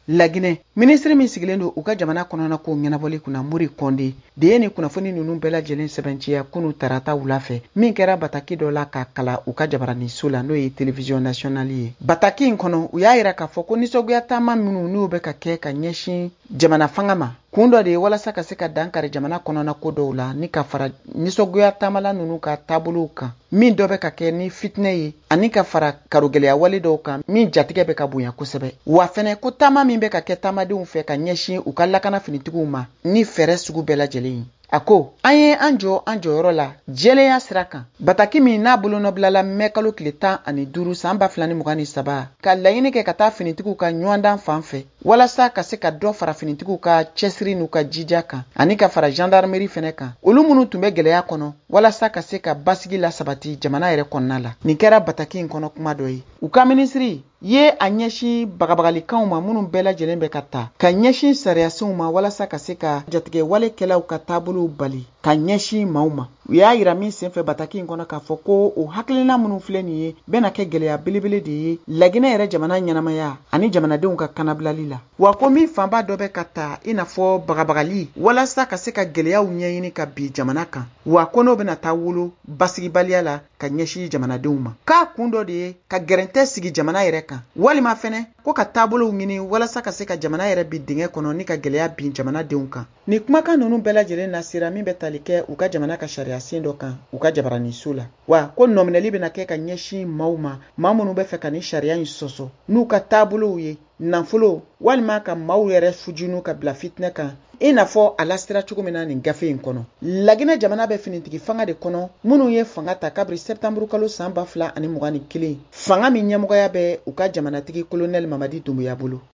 Laginɛ ministre min sigilen don u ka jamana kɔnɔna ko ɲɛnabɔli kunna Mori Kɔnde de ye nin kunnafoni ninnu bɛɛ lajɛlen sɛbɛnciya kunu tarata wula fɛ min kɛra bataki dɔ la ka kala u ka jabaraniso la n'o ye télévision nationale ye. Bataki in kɔnɔ u y'a yira k'a fɔ ko nisɔgoya taama minnu n'u bɛ ka kɛ ka ɲɛsin jamana fanga ma kun dɔ de ye walasa ka se ka dankari jamana kɔnɔna ko dɔw la ni ka fara nisɔgoya taamala ninnu ka taabolow kan min dɔ bɛ ka kɛ ni fitinɛ ye ani ka fara karogɛlɛya wale dɔw kan min jatigɛ bɛ ka bonya kosɛbɛ. Wa fɛnɛ ko taama min bɛ ka kɛ taamadenw fɛ ka ɲɛsin u ka lakana finitigiw ma ni fɛɛrɛ sugu bɛɛ lajɛlen. A ko an ye an jɔ an jɔyɔrɔ la jɛlenya sira kan. Bataki min n'a bolonɔbilala mɛ kalo tile 15 san 2023 ka laɲini kɛ ka taa finitigiw ka ɲɔgɔndan fan fɛ walasa ka se ka dɔ fara finitigiw ka cɛsiri n'u ka jija kan ani ka fara gendarmerie fɛnɛ kan olu minnu tun bɛ gɛlɛya kɔnɔ walasa ka se ka basigi la sabati jamana yɛrɛ kɔnɔna la. Nin kɛra bataki in kɔnɔ kuma dɔ ye. U ka ministri ye a ɲɛsin bagabagalikanw ma minnu bɛɛ lajɛlen bɛ ka ta ka ɲɛsin sariyasenw ma walasa ka se ka jatigɛ walekɛlaw ka taabolow bali ka ɲɛsin maaw ma. U y'a yira min senfɛ bataki in kɔnɔ k'a fɔ ko o hakilina minnu filɛ nin ye bɛna kɛ gɛlɛya belebele de ye Laginɛ yɛrɛ jamana ɲɛnamaya ani jamanadenw ka kanabilali la. Wa ko min fanba dɔ bɛ ka ta i n'a fɔ bagabagali walasa ka se ka gɛlɛyaw ɲɛɲini ka bi jamana kan. Wa ko n'o bɛna taa wolo basigibaliya la ka ɲɛsin jamanadenw ma. K'a kun dɔ de ye ka gɛrɛntɛ sigi jamana yɛrɛ kan walima fɛnɛ ko ka taabolow ɲini walasa ka se ka jamana yɛrɛ bi dingɛ kɔnɔ ni ka gɛlɛya bin jamanadenw kan. Ni kumakan ninnu bɛɛ lajɛlen nasira min bɛ tali kɛ u ka jamana ka sariya sen dɔ kan u ka jabaraniso la. Wa ko nɔminɛli bɛna kɛ ka ɲɛsin maaw ma maa minnu bɛ fɛ ka ni sariya in sɔsɔ n'u ka taabolow ye nafolo walima ka maaw yɛrɛ fujinu ka bila fitinɛ kan i n'a fɔ a lasira cogo min na nin gafe in kɔnɔ. Laginɛ jamana bɛ finitigi fanga de kɔnɔ minnu ye fanga ta kabiri septembre kalo san 2021 fanga min ɲɛmɔgɔya bɛ u ka jamanatigi colonel Mamadi Doumbouya bolo.